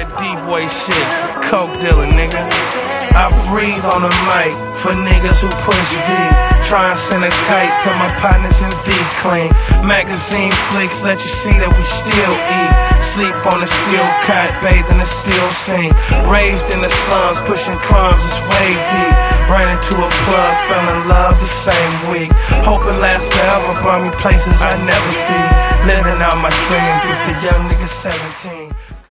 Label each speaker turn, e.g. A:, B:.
A: that D-boy shit, coke dealer, nigga. I breathe on the mic for niggas who push deep. Try and send a kite to my partners in V-Clean. Magazine flicks let you see that we still eat. Sleep on the steel cot, bathe in the steel scene. Raised in the slums, pushing crumbs, it's way deep. Ran into a plug, fell in love the same week. Hope it lasts forever, brought me places I never see. Living out my dreams as the young nigga 17.